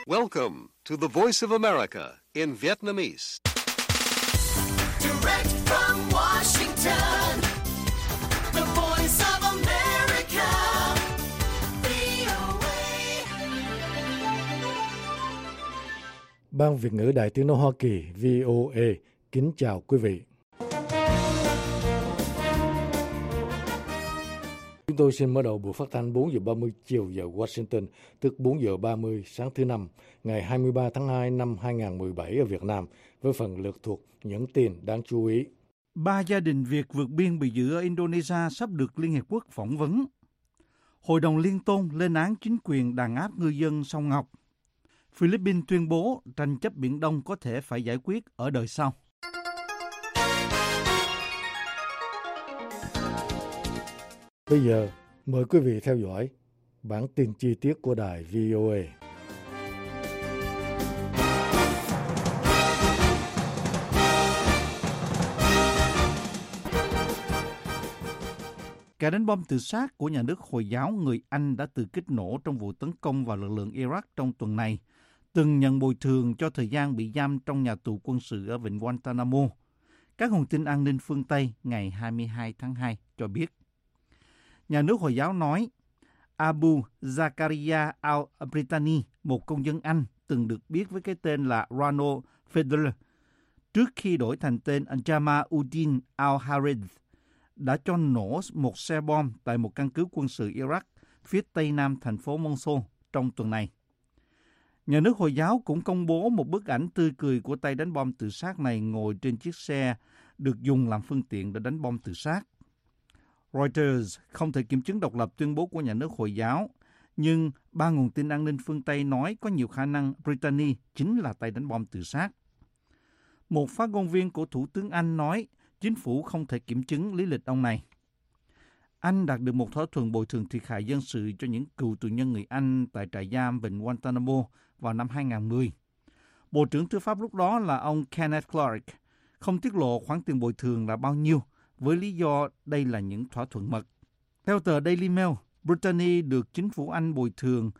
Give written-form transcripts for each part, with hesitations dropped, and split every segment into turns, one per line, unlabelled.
Welcome to the Voice of America in Vietnamese.
Direct from Washington, the Voice of America, VOA.
Ban Việt ngữ Đài Tiếng nói Hoa Kỳ VOA kính chào quý vị. Chúng tôi xin mở đầu buổi phát thanh 4 giờ 30 chiều giờ Washington, tức 4 giờ 30 sáng thứ Năm, ngày 23 tháng 2 năm 2017 ở Việt Nam, với phần lược thuộc những tin đáng chú ý.
3 gia đình Việt vượt biên bị giữ ở Indonesia sắp được Liên Hiệp Quốc phỏng vấn. Hội đồng Liên Tôn lên án chính quyền đàn áp ngư dân sông Ngọc. Philippines tuyên bố tranh chấp Biển Đông có thể phải giải quyết ở đời sau.
Bây giờ, mời quý vị theo dõi bản tin chi tiết của đài VOA.
Kẻ đánh bom tự sát của nhà nước Hồi giáo người Anh đã tự kích nổ trong vụ tấn công vào lực lượng Iraq trong tuần này, từng nhận bồi thường cho thời gian bị giam trong nhà tù quân sự ở vịnh Guantanamo. Các nguồn tin an ninh phương Tây ngày 22 tháng 2 cho biết. Nhà nước Hồi giáo nói Abu Zakaria al-Britani, một công dân Anh từng được biết với cái tên là Ronald Federer, trước khi đổi thành tên Jama-uddin al-Harith, đã cho nổ một xe bom tại một căn cứ quân sự Iraq phía tây nam thành phố Mosul trong tuần này. Nhà nước Hồi giáo cũng công bố một bức ảnh tươi cười của tay đánh bom tự sát này ngồi trên chiếc xe được dùng làm phương tiện để đánh bom tự sát. Reuters không thể kiểm chứng độc lập tuyên bố của nhà nước Hồi giáo, nhưng 3 nguồn tin an ninh phương Tây nói có nhiều khả năng Brittany chính là tay đánh bom tự sát. Một phát ngôn viên của Thủ tướng Anh nói chính phủ không thể kiểm chứng lý lịch ông này. Anh đạt được một thỏa thuận bồi thường thiệt hại dân sự cho những cựu tù nhân người Anh tại trại giam vịnh Guantanamo vào năm 2010. Bộ trưởng Tư pháp lúc đó là ông Kenneth Clark không tiết lộ khoản tiền bồi thường là bao nhiêu, với lý do đây là những thỏa thuận mật. Theo tờ Daily Mail, Brittany được chính phủ Anh bồi thường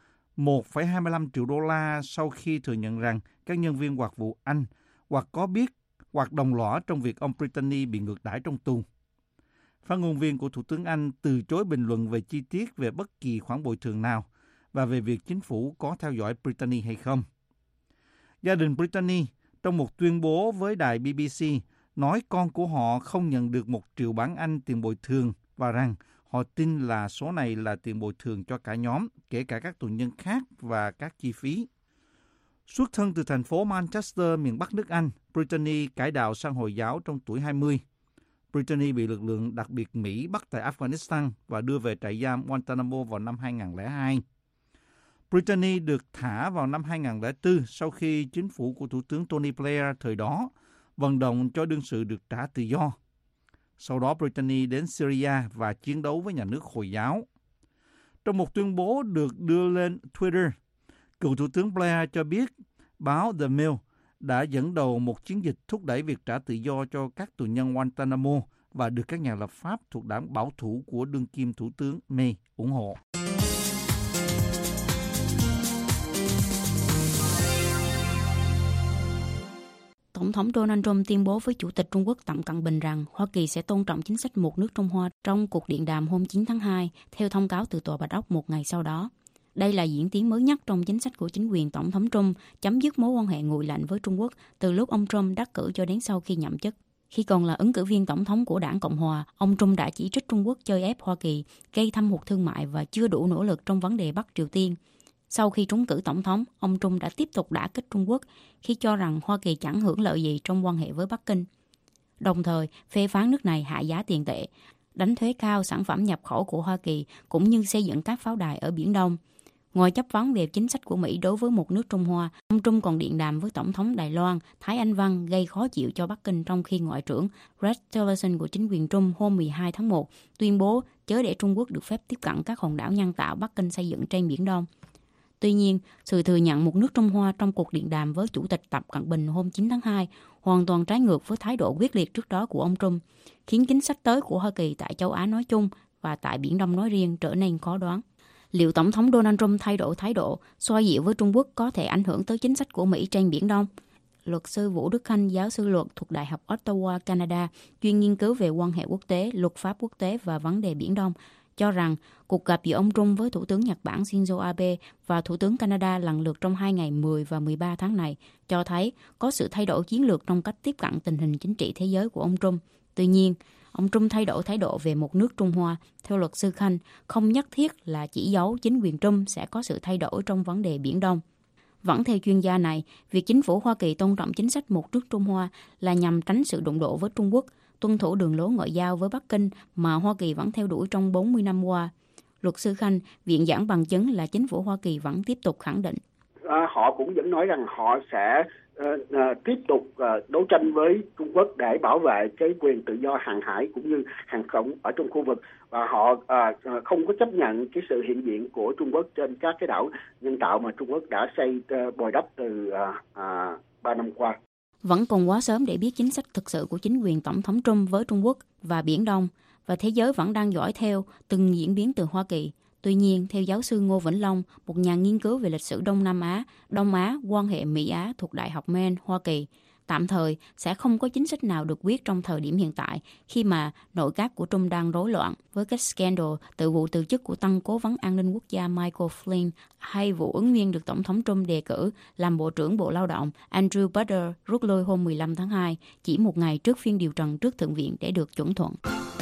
1,25 triệu đô la sau khi thừa nhận rằng các nhân viên hoạt vụ Anh hoặc có biết hoặc đồng lõa trong việc ông Brittany bị ngược đãi trong tù. Phát ngôn viên của Thủ tướng Anh từ chối bình luận về chi tiết về bất kỳ khoản bồi thường nào và về việc chính phủ có theo dõi Brittany hay không. Gia đình Brittany trong một tuyên bố với đài BBC nói con của họ không nhận được 1 triệu bảng Anh tiền bồi thường và rằng họ tin là số này là tiền bồi thường cho cả nhóm, kể cả các tù nhân khác và các chi phí. Xuất thân từ thành phố Manchester, miền Bắc nước Anh, Brittany cải đạo sang Hồi giáo trong tuổi 20. Brittany bị lực lượng đặc biệt Mỹ bắt tại Afghanistan và đưa về trại giam Guantanamo vào năm 2002. Brittany được thả vào năm 2004 sau khi chính phủ của Thủ tướng Tony Blair thời đó vận động cho đương sự được trả tự do. Sau đó Brittany đến Syria và chiến đấu với nhà nước Hồi giáo. Trong một tuyên bố được đưa lên Twitter, cựu Thủ tướng Blair cho biết báo The Mail đã dẫn đầu một chiến dịch thúc đẩy việc trả tự do cho các tù nhân Guantanamo và được các nhà lập pháp thuộc đảng bảo thủ của đương kim Thủ tướng May ủng hộ.
Tổng thống Donald Trump tuyên bố với Chủ tịch Trung Quốc Tập Cận Bình rằng Hoa Kỳ sẽ tôn trọng chính sách một nước Trung Hoa trong cuộc điện đàm hôm 9 tháng 2, theo thông cáo từ Tòa Bạch Ốc một ngày sau đó. Đây là diễn tiến mới nhất trong chính sách của chính quyền Tổng thống Trump chấm dứt mối quan hệ nguội lạnh với Trung Quốc từ lúc ông Trump đắc cử cho đến sau khi nhậm chức. Khi còn là ứng cử viên tổng thống của đảng Cộng hòa, ông Trump đã chỉ trích Trung Quốc chơi ép Hoa Kỳ, gây thâm hụt thương mại và chưa đủ nỗ lực trong vấn đề Bắc Triều Tiên. Sau khi trúng cử tổng thống, ông Trump đã tiếp tục đả kích Trung Quốc khi cho rằng Hoa Kỳ chẳng hưởng lợi gì trong quan hệ với Bắc Kinh. Đồng thời, phê phán nước này hạ giá tiền tệ, đánh thuế cao sản phẩm nhập khẩu của Hoa Kỳ cũng như xây dựng các pháo đài ở Biển Đông. Ngoài chấp vấn về chính sách của Mỹ đối với một nước Trung Hoa, ông Trump còn điện đàm với Tổng thống Đài Loan, Thái Anh Văn gây khó chịu cho Bắc Kinh trong khi Ngoại trưởng Rex Tillerson của chính quyền Trump hôm 12 tháng 1 tuyên bố chớ để Trung Quốc được phép tiếp cận các hòn đảo nhân tạo Bắc Kinh xây dựng trên Biển Đông. Tuy nhiên, sự thừa nhận một nước Trung Hoa trong cuộc điện đàm với Chủ tịch Tập Cận Bình hôm 9 tháng 2 hoàn toàn trái ngược với thái độ quyết liệt trước đó của ông Trump, khiến chính sách tới của Hoa Kỳ tại châu Á nói chung và tại Biển Đông nói riêng trở nên khó đoán. Liệu Tổng thống Donald Trump thay đổi thái độ, xoa dịu với Trung Quốc có thể ảnh hưởng tới chính sách của Mỹ trên Biển Đông? Luật sư Vũ Đức Khanh, giáo sư luật thuộc Đại học Ottawa, Canada, chuyên nghiên cứu về quan hệ quốc tế, luật pháp quốc tế và vấn đề Biển Đông, cho rằng cuộc gặp giữa ông Trump với Thủ tướng Nhật Bản Shinzo Abe và Thủ tướng Canada lần lượt trong 2 ngày 10 và 13 tháng này cho thấy có sự thay đổi chiến lược trong cách tiếp cận tình hình chính trị thế giới của ông Trump. Tuy nhiên, ông Trump thay đổi thái độ về một nước Trung Hoa, theo luật sư Khanh, không nhất thiết là chỉ dấu chính quyền Trump sẽ có sự thay đổi trong vấn đề Biển Đông. Vẫn theo chuyên gia này, việc chính phủ Hoa Kỳ tôn trọng chính sách một nước Trung Hoa là nhằm tránh sự đụng độ với Trung Quốc, tuân thủ đường lối ngoại giao với Bắc Kinh mà Hoa Kỳ vẫn theo đuổi trong 40 năm qua. Luật sư Khanh viện dẫn bằng chứng là chính phủ Hoa Kỳ vẫn tiếp tục khẳng định.
Họ cũng vẫn nói rằng họ sẽ tiếp tục đấu tranh với Trung Quốc để bảo vệ cái quyền tự do hàng hải cũng như hàng không ở trong khu vực, và họ không có chấp nhận cái sự hiện diện của Trung Quốc trên các cái đảo nhân tạo mà Trung Quốc đã xây bồi đắp từ 3 năm qua.
Vẫn còn quá sớm để biết chính sách thực sự của chính quyền Tổng thống Trump với Trung Quốc và Biển Đông, và thế giới vẫn đang dõi theo từng diễn biến từ Hoa Kỳ. Tuy nhiên, theo giáo sư Ngô Vĩnh Long, một nhà nghiên cứu về lịch sử Đông Nam Á, Đông Á, quan hệ Mỹ-Á thuộc Đại học Maine, Hoa Kỳ, tạm thời sẽ không có chính sách nào được quyết trong thời điểm hiện tại khi mà nội các của Trump đang rối loạn với các scandal từ vụ từ chức của Tân Cố vấn An ninh Quốc gia Michael Flynn hay vụ ứng viên được Tổng thống Trump đề cử làm Bộ trưởng Bộ Lao động Andrew Bader rút lui hôm 15 tháng 2, chỉ một ngày trước phiên điều trần trước Thượng viện để được chuẩn thuận.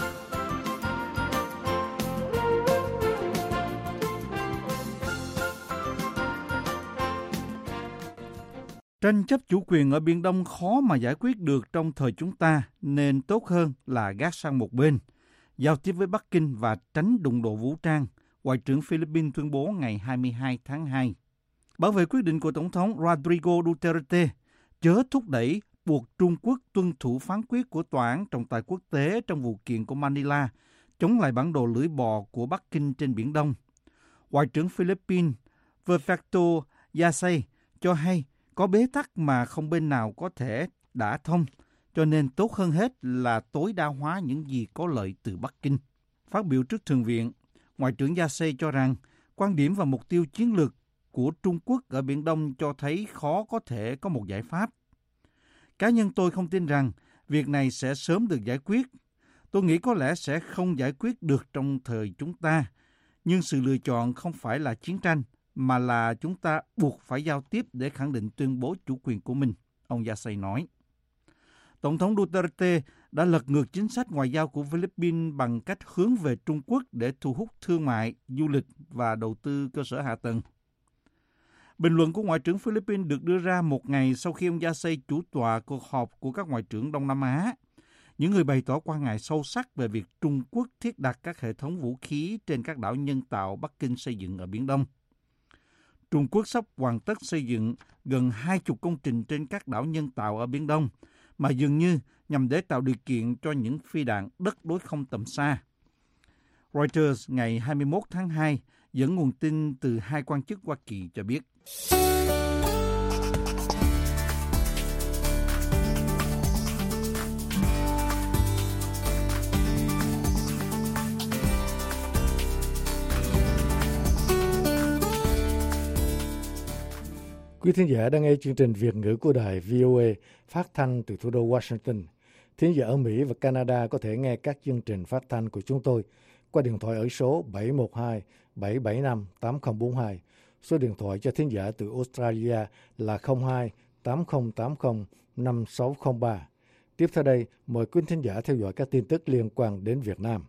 Tranh chấp chủ quyền ở Biển Đông khó mà giải quyết được trong thời chúng ta, nên tốt hơn là gác sang một bên, giao tiếp với Bắc Kinh và tránh đụng độ vũ trang, Ngoại trưởng Philippines tuyên bố ngày 22 tháng 2. Bảo vệ quyết định của Tổng thống Rodrigo Duterte chớ thúc đẩy buộc Trung Quốc tuân thủ phán quyết của Tòa án trọng tài quốc tế trong vụ kiện của Manila chống lại bản đồ lưỡi bò của Bắc Kinh trên Biển Đông. Ngoại trưởng Philippines Perfecto Yasay cho hay có bế tắc mà không bên nào có thể đả thông, cho nên tốt hơn hết là tối đa hóa những gì có lợi từ Bắc Kinh. Phát biểu trước Thượng viện, Ngoại trưởng Yasay cho rằng quan điểm và mục tiêu chiến lược của Trung Quốc ở Biển Đông cho thấy khó có thể có một giải pháp. Cá nhân tôi không tin rằng việc này sẽ sớm được giải quyết. Tôi nghĩ có lẽ sẽ không giải quyết được trong thời chúng ta, nhưng sự lựa chọn không phải là chiến tranh, mà là chúng ta buộc phải giao tiếp để khẳng định tuyên bố chủ quyền của mình, ông Yasay nói. Tổng thống Duterte đã lật ngược chính sách ngoại giao của Philippines bằng cách hướng về Trung Quốc để thu hút thương mại, du lịch và đầu tư cơ sở hạ tầng. Bình luận của Ngoại trưởng Philippines được đưa ra một ngày sau khi ông Yasay chủ tọa cuộc họp của các ngoại trưởng Đông Nam Á. Những người bày tỏ quan ngại sâu sắc về việc Trung Quốc thiết đặt các hệ thống vũ khí trên các đảo nhân tạo Bắc Kinh xây dựng ở Biển Đông. Trung Quốc sắp hoàn tất xây dựng gần 20 công trình trên các đảo nhân tạo ở Biển Đông, mà dường như nhằm để tạo điều kiện cho những phi đạn đất đối không tầm xa. Reuters ngày 21 tháng 2 dẫn nguồn tin từ hai quan chức Hoa Kỳ cho biết.
Quý thính giả đang nghe chương trình Việt ngữ của đài VOA phát thanh từ thủ đô Washington. Thính giả ở Mỹ và Canada có thể nghe các chương trình phát thanh của chúng tôi qua điện thoại ở số 712-775-8042. Số điện thoại cho thính giả từ Australia là 02-8080-5603. Tiếp theo đây, mời quý thính giả theo dõi các tin tức liên quan đến Việt Nam.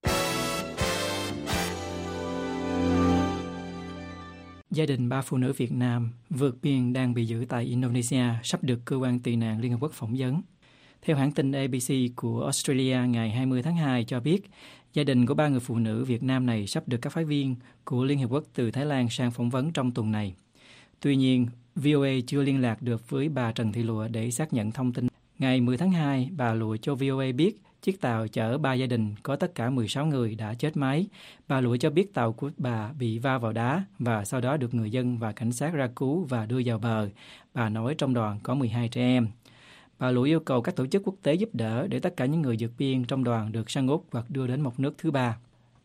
Gia đình 3 phụ nữ Việt Nam vượt biên đang bị giữ tại Indonesia sắp được cơ quan tị nạn Liên Hợp Quốc phỏng vấn. Theo hãng tin ABC của Australia ngày 20 tháng 2 cho biết, gia đình của 3 người phụ nữ Việt Nam này sắp được các phái viên của Liên Hợp Quốc từ Thái Lan sang phỏng vấn trong tuần này. Tuy nhiên, VOA chưa liên lạc được với bà Trần Thị Lụa để xác nhận thông tin. Ngày 10 tháng 2, bà Lụa cho VOA biết chiếc tàu chở 3 gia đình có tất cả 16 người đã chết máy. Bà Lụa cho biết tàu của bà bị va vào đá và sau đó được người dân và cảnh sát ra cứu và đưa vào bờ. Bà nói trong đoàn có 12 trẻ em. Bà Lụa yêu cầu các tổ chức quốc tế giúp đỡ để tất cả những người vượt biên trong đoàn được săn úp hoặc đưa đến một nước thứ ba.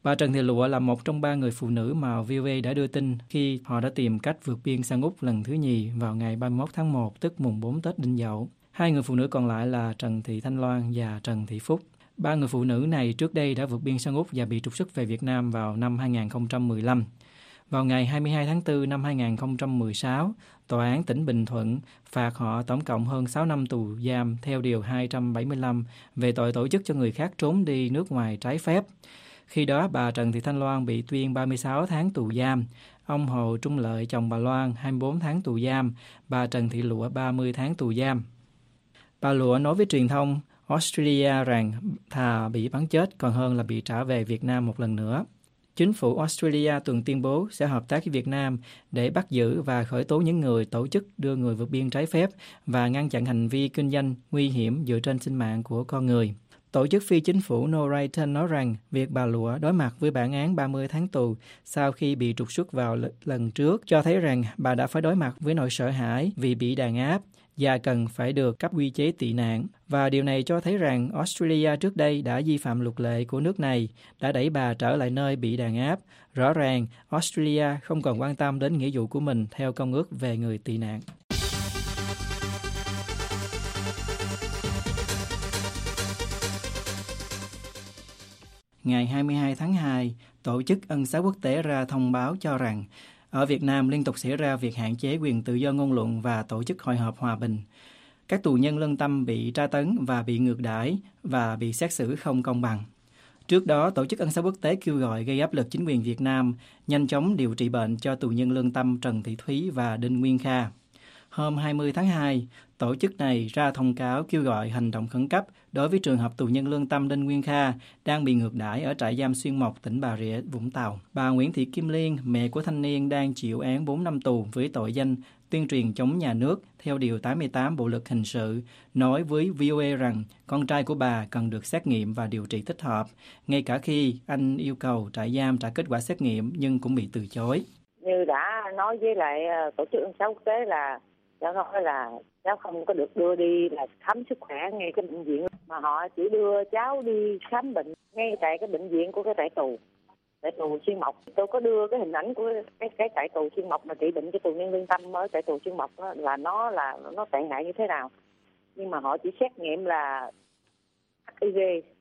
Bà Trần Thị Lụa là một trong 3 người phụ nữ mà VOA đã đưa tin khi họ đã tìm cách vượt biên sang Úc lần thứ nhì vào ngày 31 tháng 1, tức mùng 4 Tết Đinh Dậu. 2 người phụ nữ còn lại là Trần Thị Thanh Loan và Trần Thị Phúc. 3 người phụ nữ này trước đây đã vượt biên sang Úc và bị trục xuất về Việt Nam vào năm 2015. Vào ngày 22 tháng 4 năm 2016, Tòa án tỉnh Bình Thuận phạt họ tổng cộng hơn 6 năm tù giam theo Điều 275 về tội tổ chức cho người khác trốn đi nước ngoài trái phép. Khi đó, bà Trần Thị Thanh Loan bị tuyên 36 tháng tù giam, ông Hồ Trung Lợi, chồng bà Loan, 24 tháng tù giam, bà Trần Thị Lụa 30 tháng tù giam. Bà Lụa nói với truyền thông Australia rằng thà bị bắn chết còn hơn là bị trả về Việt Nam một lần nữa. Chính phủ Australia tuần tuyên bố sẽ hợp tác với Việt Nam để bắt giữ và khởi tố những người tổ chức đưa người vượt biên trái phép và ngăn chặn hành vi kinh doanh nguy hiểm dựa trên sinh mạng của con người. Tổ chức phi chính phủ No Righton nói rằng việc bà Lụa đối mặt với bản án 30 tháng tù sau khi bị trục xuất vào lần trước cho thấy rằng bà đã phải đối mặt với nỗi sợ hãi vì bị đàn áp và cần phải được cấp quy chế tị nạn. Và điều này cho thấy rằng Australia trước đây đã vi phạm luật lệ của nước này, đã đẩy bà trở lại nơi bị đàn áp. Rõ ràng, Australia không còn quan tâm đến nghĩa vụ của mình theo Công ước về người tị nạn. Ngày 22 tháng 2, Tổ chức Ân xá Quốc tế ra thông báo cho rằng ở Việt Nam liên tục xảy ra việc hạn chế quyền tự do ngôn luận và tổ chức hội họp hòa bình. Các tù nhân lương tâm bị tra tấn và bị ngược đãi và bị xét xử không công bằng. Trước đó, Tổ chức Ân xá Quốc tế kêu gọi gây áp lực chính quyền Việt Nam nhanh chóng điều trị bệnh cho tù nhân lương tâm Trần Thị Thúy và Đinh Nguyên Kha. Hôm 20 tháng 2, tổ chức này ra thông cáo kêu gọi hành động khẩn cấp đối với trường hợp tù nhân lương tâm Đinh Nguyên Kha đang bị ngược đãi ở trại giam Xuyên Mộc, tỉnh Bà Rịa, Vũng Tàu. Bà Nguyễn Thị Kim Liên, mẹ của thanh niên đang chịu án 4 năm tù với tội danh tuyên truyền chống nhà nước theo Điều 88 Bộ Luật Hình sự, nói với VOA rằng con trai của bà cần được xét nghiệm và điều trị thích hợp, ngay cả khi anh yêu cầu trại giam trả kết quả xét nghiệm nhưng cũng bị từ chối.
Như đã nói với lại Tổ chức Ân xá Quốc tế là cháu nói là cháu không có được đưa đi là khám sức khỏe ngay cái bệnh viện, mà họ chỉ đưa cháu đi khám bệnh ngay tại cái bệnh viện của cái trại tù Xuyên Mộc. Tôi có đưa cái hình ảnh của cái trại tù Xuyên Mộc mà trị bệnh cho tù nhân lương tâm ở trại tù Xuyên Mộc đó, là nó tệ hại như thế nào. Nhưng mà họ chỉ xét nghiệm là HIV.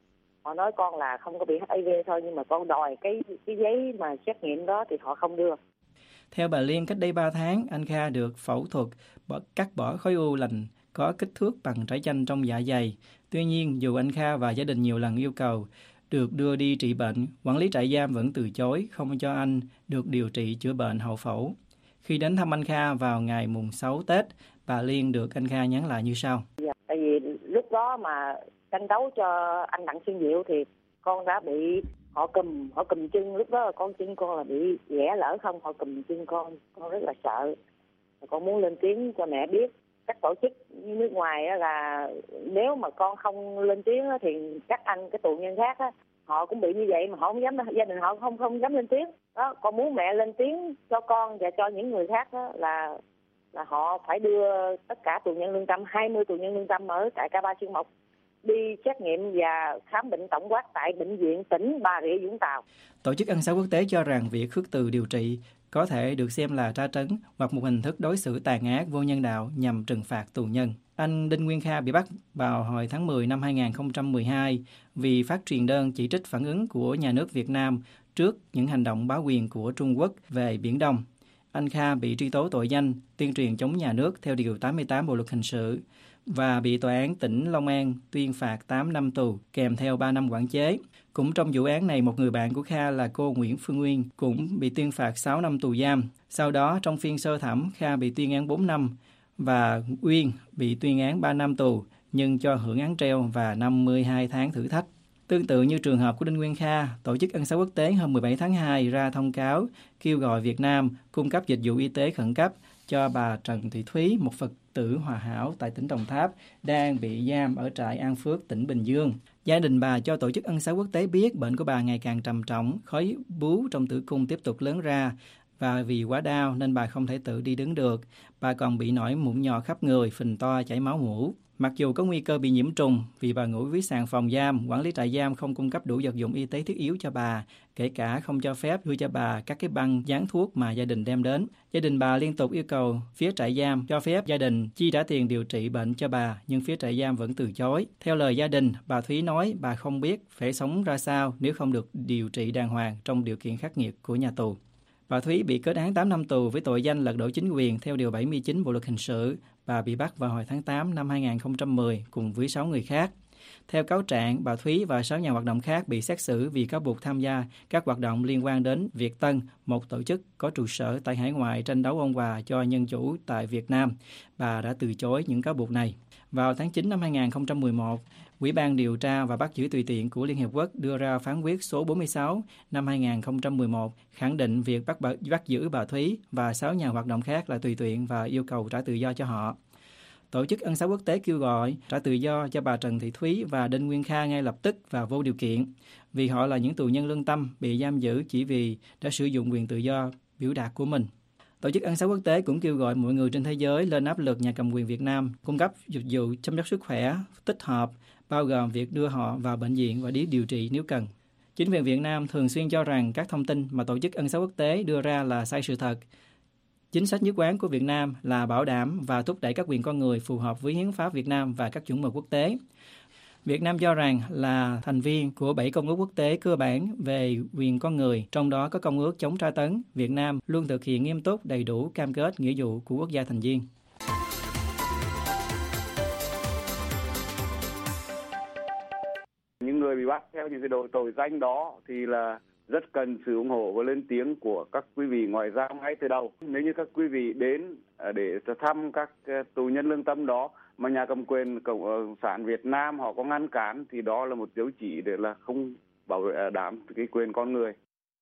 Họ nói con là không có bị HIV thôi, nhưng mà con đòi cái giấy mà xét nghiệm đó thì họ không đưa.
Theo bà Liên, cách đây 3 tháng, anh Kha được phẫu thuật cắt bỏ khối u lành có kích thước bằng trái chanh trong dạ dày. Tuy nhiên, dù anh Kha và gia đình nhiều lần yêu cầu được đưa đi trị bệnh, quản lý trại giam vẫn từ chối, không cho anh được điều trị chữa bệnh hậu phẫu. Khi đến thăm anh Kha vào ngày mùng 6 Tết, bà Liên được anh Kha nhắn lại như sau.
Tại vì lúc đó mà tranh đấu cho anh Đặng Xuân Diệu thì con đã bị họ cùm chân. Lúc đó con chân con là bị ghẻ lỡ không, họ cùm chân con rất là sợ. Con muốn lên tiếng cho mẹ biết. Các tổ chức nước ngoài là nếu mà con không lên tiếng thì các anh cái tù nhân khác họ cũng bị như vậy mà họ không dám, gia đình họ không dám lên tiếng. Đó, con muốn mẹ lên tiếng cho con và cho những người khác đó là họ phải đưa tất cả tù nhân lương tâm, 20 tù nhân lương tâm ở tại K3 Xuyên Mộc đi xét nghiệm và khám bệnh tổng quát tại bệnh viện tỉnh Bà Rịa Vũng Tàu.
Tổ chức Ân xá Quốc tế cho rằng việc khước từ điều trị có thể được xem là tra tấn hoặc một hình thức đối xử tàn ác vô nhân đạo nhằm trừng phạt tù nhân. Anh Đinh Nguyên Kha bị bắt vào hồi tháng 10 năm 2012 vì phát truyền đơn chỉ trích phản ứng của nhà nước Việt Nam trước những hành động bá quyền của Trung Quốc về Biển Đông. Anh Kha bị truy tố tội danh tuyên truyền chống nhà nước theo Điều 88 Bộ Luật Hình sự và bị Tòa án tỉnh Long An tuyên phạt 8 năm tù kèm theo 3 năm quản chế. Cũng trong vụ án này, một người bạn của Kha là cô Nguyễn Phương Nguyên cũng bị tuyên phạt 6 năm tù giam. Sau đó, trong phiên sơ thẩm, Kha bị tuyên án 4 năm và Uyên bị tuyên án 3 năm tù nhưng cho hưởng án treo và 52 tháng thử thách. Tương tự như trường hợp của Đinh Nguyên Kha, Tổ chức Ân xá Quốc tế hôm 17 tháng 2 ra thông cáo kêu gọi Việt Nam cung cấp dịch vụ y tế khẩn cấp cho bà Trần Thị Thúy, một Phật tử Hòa Hảo tại tỉnh Đồng Tháp, đang bị giam ở trại An Phước, tỉnh Bình Dương. Gia đình bà cho Tổ chức Ân xá Quốc tế biết bệnh của bà ngày càng trầm trọng, khối bướu trong tử cung tiếp tục lớn ra và vì quá đau nên bà không thể tự đi đứng được. Bà còn bị nổi mụn nhọt khắp người, phình to, chảy máu mũ. Mặc dù có nguy cơ bị nhiễm trùng vì bà ngủ dưới sàn phòng giam, quản lý trại giam không cung cấp đủ vật dụng y tế thiết yếu cho bà, kể cả không cho phép đưa cho bà các cái băng dán thuốc mà gia đình đem đến. Gia đình bà liên tục yêu cầu phía trại giam cho phép gia đình chi trả tiền điều trị bệnh cho bà, nhưng phía trại giam vẫn từ chối. Theo lời gia đình, bà Thúy nói bà không biết phải sống ra sao nếu không được điều trị đàng hoàng trong điều kiện khắc nghiệt của nhà tù. Bà Thúy bị kết án 8 năm tù với tội danh lật đổ chính quyền theo Điều 79 Bộ Luật Hình sự. Bà bị bắt vào hồi tháng 8 năm 2010 cùng với 6 người khác. Theo cáo trạng, bà Thúy và 6 nhà hoạt động khác bị xét xử vì cáo buộc tham gia các hoạt động liên quan đến Việt Tân, một tổ chức có trụ sở tại hải ngoại tranh đấu ông bà cho nhân chủ tại Việt Nam. Bà đã từ chối những cáo buộc này. Vào tháng 9 năm 2011, Ủy ban điều tra và bắt giữ tùy tiện của Liên Hiệp Quốc đưa ra phán quyết số 46 năm 2011 khẳng định việc bắt giữ bà Thúy và 6 nhà hoạt động khác là tùy tiện và yêu cầu trả tự do cho họ. Tổ chức Ân xá quốc tế kêu gọi trả tự do cho bà Trần Thị Thúy và Đinh Nguyên Kha ngay lập tức và vô điều kiện, vì họ là những tù nhân lương tâm bị giam giữ chỉ vì đã sử dụng quyền tự do biểu đạt của mình. Tổ chức Ân xá quốc tế cũng kêu gọi mọi người trên thế giới lên áp lực nhà cầm quyền Việt Nam cung cấp dịch vụ chăm sóc sức khỏe tích hợp, bao gồm việc đưa họ vào bệnh viện và đi điều trị nếu cần. Chính quyền Việt Nam thường xuyên cho rằng các thông tin mà Tổ chức Ân xá quốc tế đưa ra là sai sự thật. Chính sách nhất quán của Việt Nam là bảo đảm và thúc đẩy các quyền con người phù hợp với hiến pháp Việt Nam và các chuẩn mực quốc tế. Việt Nam cho rằng là thành viên của 7 công ước quốc tế cơ bản về quyền con người, trong đó có công ước chống tra tấn. Việt Nam luôn thực hiện nghiêm túc đầy đủ cam kết nghĩa vụ của quốc gia thành viên.
Những người bị bắt theo những cái tội danh đó thì là rất cần sự ủng hộ và lên tiếng của các quý vị ngoại giao ngay từ đầu. Nếu như các quý vị đến để thăm các tù nhân lương tâm đó mà nhà cầm quyền Cộng sản Việt Nam họ có ngăn cản thì đó là một dấu chỉ để là không bảo đảm cái quyền con người.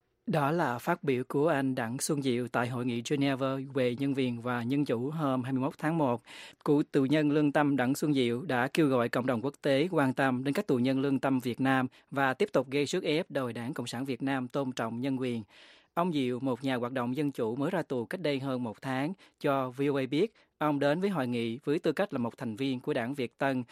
Đó là phát biểu của anh Đặng Xuân Diệu tại Hội nghị Geneva về nhân quyền và dân chủ hôm 21 tháng 1. Cựu tù nhân lương tâm Đặng Xuân Diệu đã kêu gọi cộng đồng quốc tế quan tâm đến các tù nhân lương tâm Việt Nam và tiếp tục gây sức ép đòi Đảng Cộng sản Việt Nam tôn trọng nhân quyền. Ông Diệu, một nhà hoạt động dân chủ mới ra tù cách đây hơn 1 tháng, cho VOA biết ông đến với hội nghị với tư cách là một thành viên của Đảng Việt Tân,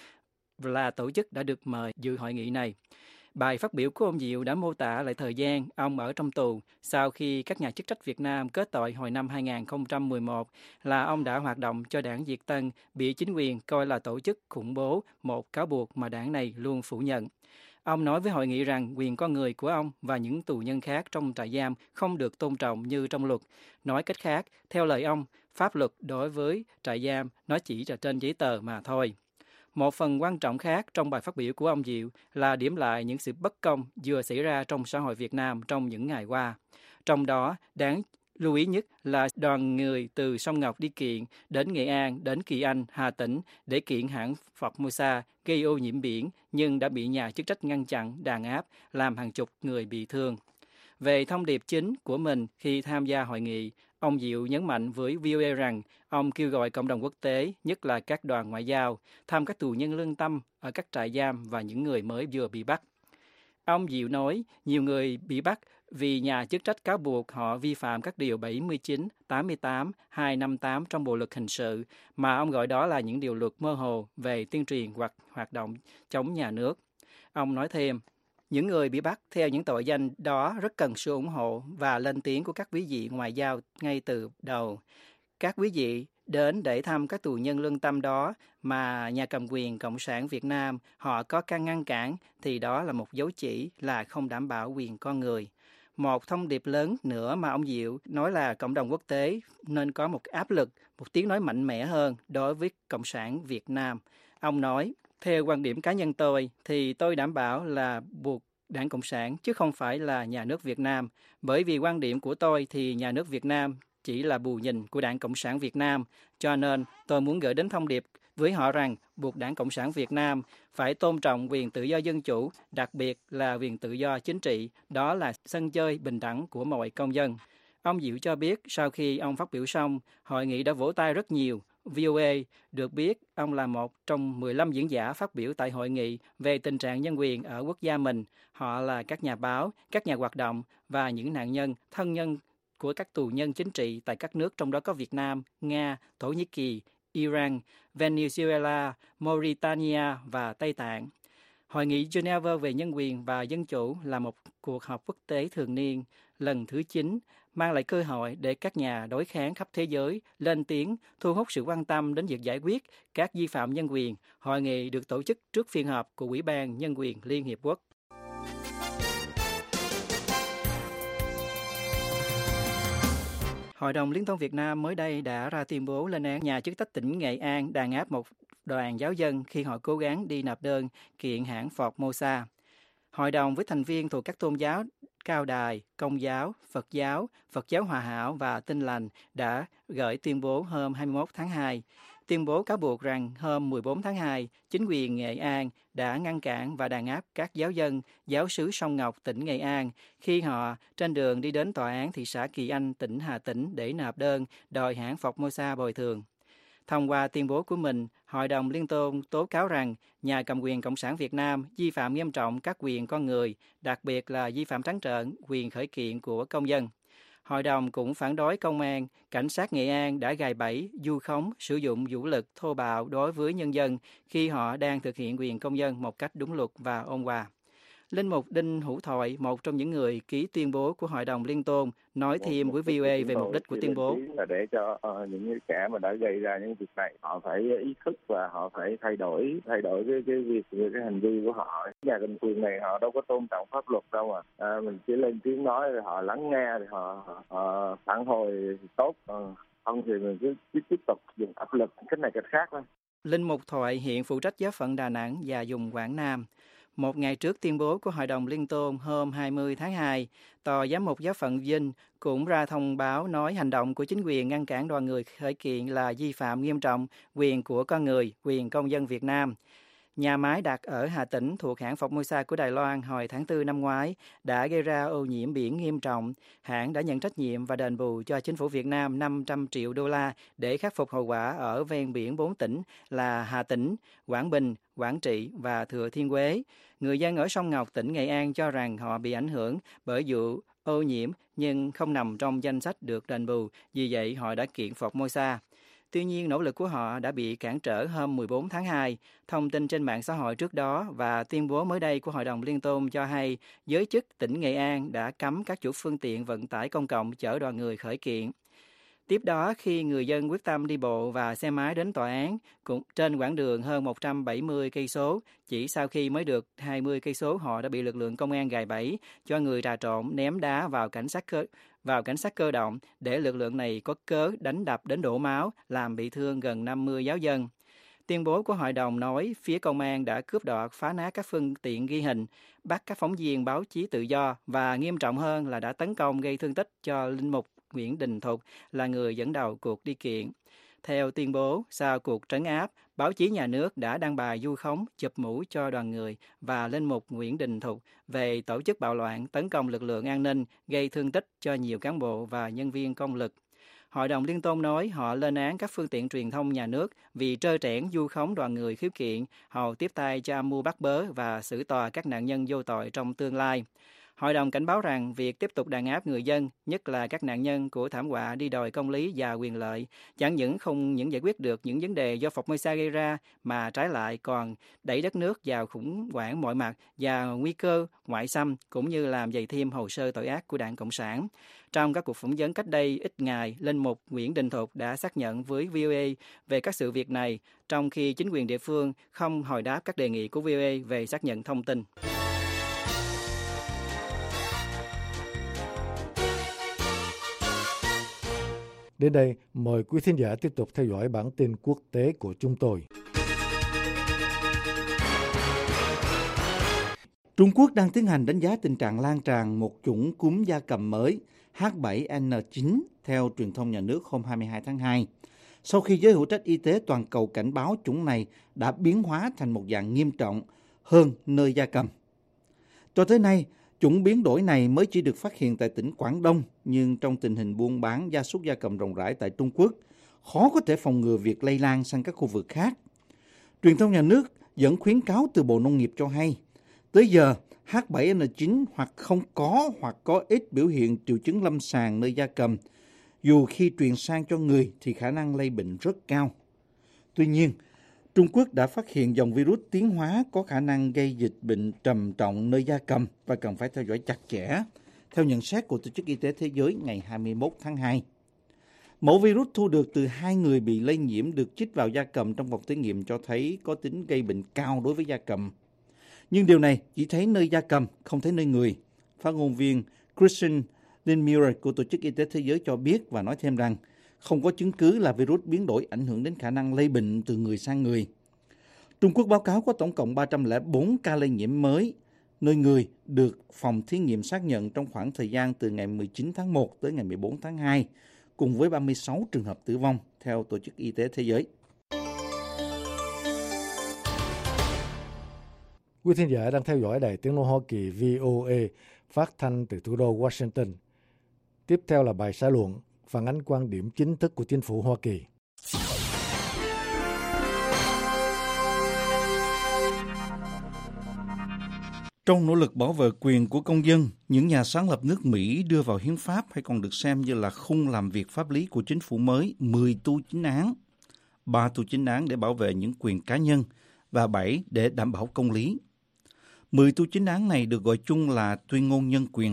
là tổ chức đã được mời dự hội nghị này. Bài phát biểu của ông Diệu đã mô tả lại thời gian ông ở trong tù sau khi các nhà chức trách Việt Nam kết tội hồi năm 2011 là ông đã hoạt động cho Đảng Việt Tân bị chính quyền coi là tổ chức khủng bố, một cáo buộc mà đảng này luôn phủ nhận. Ông nói với hội nghị rằng quyền con người của ông và những tù nhân khác trong trại giam không được tôn trọng như trong luật. Nói cách khác, theo lời ông, pháp luật đối với trại giam nó chỉ là trên giấy tờ mà thôi. Một phần quan trọng khác trong bài phát biểu của ông Diệu là điểm lại những sự bất công vừa xảy ra trong xã hội Việt Nam trong những ngày qua. Trong đó, đáng lưu ý nhất là đoàn người từ Sông Ngọc đi kiện đến Nghệ An, đến Kỳ Anh, Hà Tĩnh để kiện hãng Formosa gây ô nhiễm biển nhưng đã bị nhà chức trách ngăn chặn, đàn áp, làm hàng chục người bị thương. Về thông điệp chính của mình khi tham gia hội nghị, ông Diệu nhấn mạnh với VOA rằng ông kêu gọi cộng đồng quốc tế, nhất là các đoàn ngoại giao, thăm các tù nhân lương tâm ở các trại giam và những người mới vừa bị bắt. Ông Diệu nói nhiều người bị bắt vì nhà chức trách cáo buộc họ vi phạm các điều 79, 88, 258 trong Bộ Luật Hình sự, mà ông gọi đó là những điều luật mơ hồ về tuyên truyền hoặc hoạt động chống nhà nước. Ông nói thêm, những người bị bắt theo những tội danh đó rất cần sự ủng hộ và lên tiếng của các quý vị ngoại giao ngay từ đầu. Các quý vị đến để thăm các tù nhân lương tâm đó mà nhà cầm quyền Cộng sản Việt Nam họ có can ngăn cản thì đó là một dấu chỉ là không đảm bảo quyền con người. Một thông điệp lớn nữa mà ông Diệu nói là cộng đồng quốc tế nên có một áp lực, một tiếng nói mạnh mẽ hơn đối với Cộng sản Việt Nam. Ông nói, theo quan điểm cá nhân tôi thì tôi đảm bảo là buộc Đảng Cộng sản chứ không phải là nhà nước Việt Nam. Bởi vì quan điểm của tôi thì nhà nước Việt Nam chỉ là bù nhìn của Đảng Cộng sản Việt Nam. Cho nên tôi muốn gửi đến thông điệp với họ rằng buộc Đảng Cộng sản Việt Nam phải tôn trọng quyền tự do dân chủ, đặc biệt là quyền tự do chính trị. Đó là sân chơi bình đẳng của mọi công dân. Ông Diệu cho biết sau khi ông phát biểu xong, hội nghị đã vỗ tay rất nhiều. VOA được biết ông là một trong 15 diễn giả phát biểu tại hội nghị về tình trạng nhân quyền ở quốc gia mình. Họ là các nhà báo, các nhà hoạt động và những nạn nhân, thân nhân của các tù nhân chính trị tại các nước trong đó có Việt Nam, Nga, Thổ Nhĩ Kỳ, Iran, Venezuela, Mauritania và Tây Tạng. Hội nghị Geneva về nhân quyền và dân chủ là một cuộc họp quốc tế thường niên lần thứ 9, mang lại cơ hội để các nhà đối kháng khắp thế giới lên tiếng, thu hút sự quan tâm đến việc giải quyết các vi phạm nhân quyền. Hội nghị được tổ chức trước phiên họp của Ủy ban Nhân quyền Liên Hiệp Quốc. Hội đồng Liên tôn Việt Nam mới đây đã ra tuyên bố lên án nhà chức trách tỉnh Nghệ An đàn áp một đoàn giáo dân khi họ cố gắng đi nộp đơn kiện hãng Formosa. Hội đồng với thành viên thuộc các tôn giáo Cao Đài, Công giáo, Phật giáo Hòa Hảo và Tin Lành đã gửi tuyên bố hôm 21 tháng 2. Tuyên bố cáo buộc rằng hôm 14 tháng 2, chính quyền Nghệ An đã ngăn cản và đàn áp các giáo dân giáo xứ Sông Ngọc, tỉnh Nghệ An khi họ trên đường đi đến tòa án thị xã Kỳ Anh, tỉnh Hà Tĩnh để nộp đơn đòi hãng Formosa bồi thường. Thông qua tuyên bố của mình, Hội đồng Liên tôn tố cáo rằng nhà cầm quyền Cộng sản Việt Nam vi phạm nghiêm trọng các quyền con người, đặc biệt là vi phạm trắng trợn quyền khởi kiện của công dân. Hội đồng cũng phản đối công an, cảnh sát Nghệ An đã gài bẫy, vu khống, sử dụng vũ lực thô bạo đối với nhân dân khi họ đang thực hiện quyền công dân một cách đúng luật và ôn hòa. Linh mục Đinh Hữu Thoại, một trong những người ký tuyên bố của Hội đồng Liên tôn, nói thêm với VOA về mục đích của tuyên bố.
Là để cho những kẻ mà đã gây ra những việc này, họ phải ý thức và họ phải thay đổi cái việc, cái hành vi của họ. Nhà cầm quyền này họ đâu có tôn trọng pháp luật đâu mà. Mình chỉ lên tiếng nói rồi họ lắng nghe thì họ phản hồi thì tốt. Không thì mình cứ tiếp tục dùng áp lực cách này cách khác thôi.
Linh mục Thoại hiện phụ trách giáo phận Đà Nẵng và vùng Quảng Nam. Một ngày trước tuyên bố của Hội đồng Liên tôn hôm 20 tháng 2, Tòa Giám mục Giáo phận Vinh cũng ra thông báo nói hành động của chính quyền ngăn cản đoàn người khởi kiện là vi phạm nghiêm trọng quyền của con người, quyền công dân Việt Nam. Nhà máy đặt ở Hà Tĩnh thuộc hãng Formosa của Đài Loan hồi tháng 4 năm ngoái đã gây ra ô nhiễm biển nghiêm trọng. Hãng đã nhận trách nhiệm và đền bù cho chính phủ Việt Nam 500 triệu đô la để khắc phục hậu quả ở ven biển 4 tỉnh là Hà Tĩnh, Quảng Bình, Quảng Trị và Thừa Thiên Huế. Người dân ở Sông Ngọc, tỉnh Nghệ An cho rằng họ bị ảnh hưởng bởi vụ ô nhiễm nhưng không nằm trong danh sách được đền bù, vì vậy họ đã kiện Formosa. Tuy nhiên, nỗ lực của họ đã bị cản trở hôm 14 tháng 2. Thông tin trên mạng xã hội trước đó và tuyên bố mới đây của Hội đồng Liên tôn cho hay giới chức tỉnh Nghệ An đã cấm các chủ phương tiện vận tải công cộng chở đoàn người khởi kiện. Tiếp đó, khi người dân quyết tâm đi bộ và xe máy đến tòa án, cũng trên quãng đường hơn 170 cây số, chỉ sau khi mới được 20 cây số họ đã bị lực lượng công an gài bẫy cho người trà trộn ném đá vào cảnh sát cơ động để lực lượng này có cớ đánh đập đến đổ máu, làm bị thương gần 50 giáo dân. Tuyên bố của hội đồng nói phía công an đã cướp đoạt, phá nát các phương tiện ghi hình, bắt các phóng viên báo chí tự do và nghiêm trọng hơn là đã tấn công gây thương tích cho linh mục Nguyễn Đình Thục là người dẫn đầu cuộc đi kiện. Theo tuyên bố, sau cuộc trấn áp, báo chí nhà nước đã đăng bài vu khống, chụp mũ cho đoàn người và linh mục Nguyễn Đình Thục về tổ chức bạo loạn, tấn công lực lượng an ninh, gây thương tích cho nhiều cán bộ và nhân viên công lực. Hội đồng Liên tôn nói họ lên án các phương tiện truyền thông nhà nước vì trơ trẽn vu khống đoàn người khiếu kiện, hầu tiếp tay cho âm mưu bắt bớ và xử tòa các nạn nhân vô tội trong tương lai. Hội đồng cảnh báo rằng việc tiếp tục đàn áp người dân, nhất là các nạn nhân của thảm họa đi đòi công lý và quyền lợi, chẳng những không những giải quyết được những vấn đề do Formosa gây ra, mà trái lại còn đẩy đất nước vào khủng hoảng mọi mặt và nguy cơ ngoại xâm, cũng như làm dày thêm hồ sơ tội ác của Đảng Cộng sản. Trong các cuộc phỏng vấn cách đây ít ngày, linh mục Nguyễn Đình Thục đã xác nhận với VOA về các sự việc này, trong khi chính quyền địa phương không hồi đáp các đề nghị của VOA về xác nhận thông tin.
Đến đây, mời quý thính giả tiếp tục theo dõi bản tin quốc tế của chúng tôi.
Trung Quốc đang tiến hành đánh giá tình trạng lan tràn một chủng cúm gia cầm mới H7N9 theo truyền thông nhà nước hôm 22 tháng 2, sau khi giới hữu trách y tế toàn cầu cảnh báo chủng này đã biến hóa thành một dạng nghiêm trọng hơn nơi gia cầm. Cho tới nay, chủng biến đổi này mới chỉ được phát hiện tại tỉnh Quảng Đông, nhưng trong tình hình buôn bán gia súc gia cầm rộng rãi tại Trung Quốc, khó có thể phòng ngừa việc lây lan sang các khu vực khác. Truyền thông nhà nước dẫn khuyến cáo từ Bộ Nông nghiệp cho hay, tới giờ, H7N9 hoặc không có hoặc có ít biểu hiện triệu chứng lâm sàng nơi gia cầm. Dù khi truyền sang cho người thì khả năng lây bệnh rất cao. Tuy nhiên, Trung Quốc đã phát hiện dòng virus tiến hóa có khả năng gây dịch bệnh trầm trọng nơi gia cầm và cần phải theo dõi chặt chẽ, theo nhận xét của Tổ chức Y tế Thế giới ngày 21 tháng 2. Mẫu virus thu được từ 2 người bị lây nhiễm được chích vào gia cầm trong phòng thí nghiệm cho thấy có tính gây bệnh cao đối với gia cầm. Nhưng điều này chỉ thấy nơi gia cầm, không thấy nơi người. Phát ngôn viên Christian Lindmeier của Tổ chức Y tế Thế giới cho biết và nói thêm rằng không có chứng cứ là virus biến đổi ảnh hưởng đến khả năng lây bệnh từ người sang người. Trung Quốc báo cáo có tổng cộng 304 ca lây nhiễm mới nơi người được phòng thí nghiệm xác nhận trong khoảng thời gian từ ngày 19 tháng 1 tới ngày 14 tháng 2, cùng với 36 trường hợp tử vong, theo Tổ chức Y tế Thế giới.
Quý thính giả đang theo dõi Đài Tiếng nói Hoa Kỳ VOA phát thanh từ thủ đô Washington. Tiếp theo là bài xã luận phản ánh quan điểm chính thức của chính phủ Hoa Kỳ.
Trong nỗ lực bảo vệ quyền của công dân, những nhà sáng lập nước Mỹ đưa vào hiến pháp hay còn được xem như là khung làm việc pháp lý của chính phủ mới 10 tù chính án. 3 tù chính án để bảo vệ những quyền cá nhân và 7 để đảm bảo công lý. 10 tù chính án này được gọi chung là tuyên ngôn nhân quyền.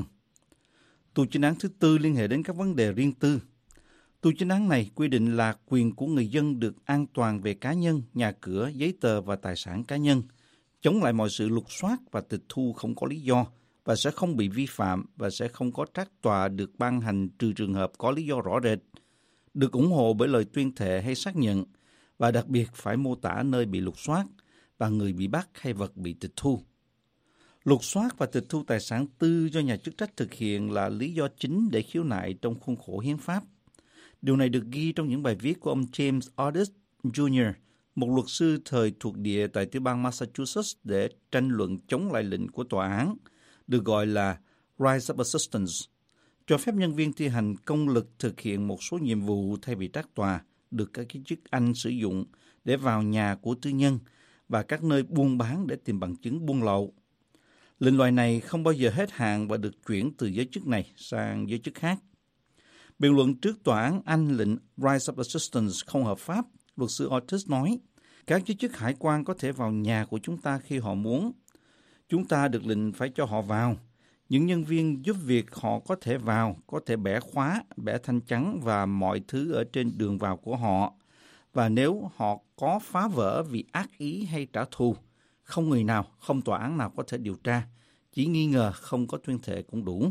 Tù chính án thứ tư liên hệ đến các vấn đề riêng tư. Tù chính án này quy định là quyền của người dân được an toàn về cá nhân, nhà cửa, giấy tờ và tài sản cá nhân, chống lại mọi sự lục soát và tịch thu không có lý do và sẽ không bị vi phạm và sẽ không có trác tòa được ban hành trừ trường hợp có lý do rõ rệt, được ủng hộ bởi lời tuyên thệ hay xác nhận và đặc biệt phải mô tả nơi bị lục soát và người bị bắt hay vật bị tịch thu. Lục soát và tịch thu tài sản tư do nhà chức trách thực hiện là lý do chính để khiếu nại trong khuôn khổ hiến pháp. Điều này được ghi trong những bài viết của ông James Otis Jr., một luật sư thời thuộc địa tại tiểu bang Massachusetts để tranh luận chống lại lệnh của tòa án, được gọi là Rise of Assistance, cho phép nhân viên thi hành công lực thực hiện một số nhiệm vụ thay vì trác tòa, được các giới chức Anh sử dụng để vào nhà của tư nhân và các nơi buôn bán để tìm bằng chứng buôn lậu. Lệnh loại này không bao giờ hết hạn và được chuyển từ giới chức này sang giới chức khác. Biện luận trước tòa án Anh lệnh Rise of Assistance không hợp pháp, luật sư Otis nói, các giới chức hải quan có thể vào nhà của chúng ta khi họ muốn. Chúng ta được lệnh phải cho họ vào. Những nhân viên giúp việc họ có thể vào, có thể bẻ khóa, bẻ thanh chắn và mọi thứ ở trên đường vào của họ. Và nếu họ có phá vỡ vì ác ý hay trả thù, không người nào, không tòa án nào có thể điều tra. Chỉ nghi ngờ không có tuyên thệ cũng đủ.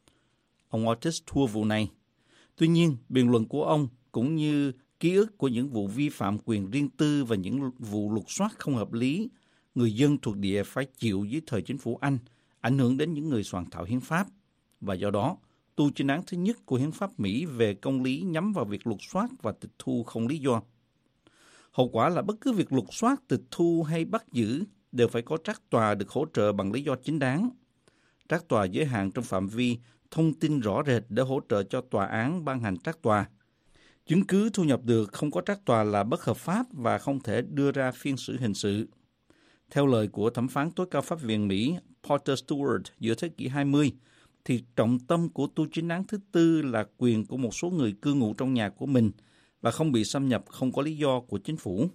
Ông Otis thua vụ này. Tuy nhiên, biện luận của ông cũng như ký ức của những vụ vi phạm quyền riêng tư và những vụ lục soát không hợp lý, người dân thuộc địa phải chịu dưới thời chính phủ Anh, ảnh hưởng đến những người soạn thảo hiến pháp. Và do đó, tù chính án thứ nhất của hiến pháp Mỹ về công lý nhắm vào việc lục soát và tịch thu không lý do. Hậu quả là bất cứ việc lục soát, tịch thu hay bắt giữ đều phải có trác tòa được hỗ trợ bằng lý do chính đáng. Trác tòa giới hạn trong phạm vi thông tin rõ rệt để hỗ trợ cho tòa án ban hành trác tòa. Chứng cứ thu nhập được không có trác tòa là bất hợp pháp và không thể đưa ra phiên xử hình sự. Theo lời của thẩm phán tối cao pháp viện Mỹ Porter Stewart giữa thế kỷ 20, thì trọng tâm của tù chính án thứ tư là quyền của một số người cư ngụ trong nhà của mình và không bị xâm nhập không có lý do của chính phủ.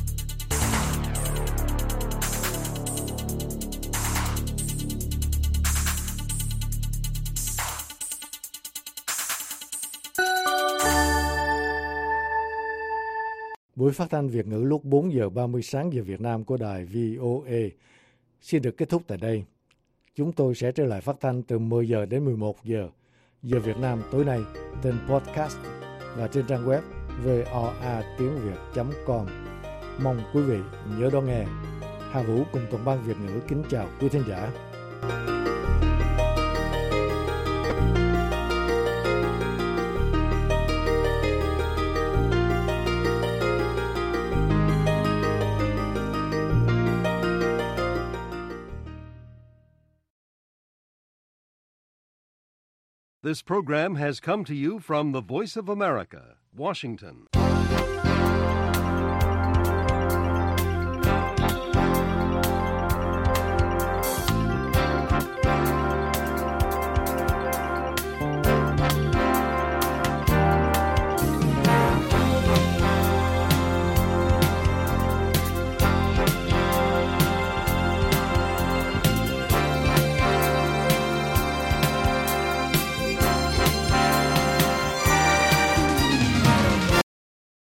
Buổi phát thanh Việt ngữ lúc 4 giờ 30 sáng giờ Việt Nam của đài VOA xin được kết thúc tại đây. Chúng tôi sẽ trở lại phát thanh từ 10 giờ đến 11 giờ giờ Việt Nam tối nay trên podcast và trên trang web voatiếngviet.com. Mong quý vị nhớ đón nghe. Hà Vũ cùng toàn ban Việt ngữ kính chào quý thính giả.
This program has come to you from the Voice of America, Washington.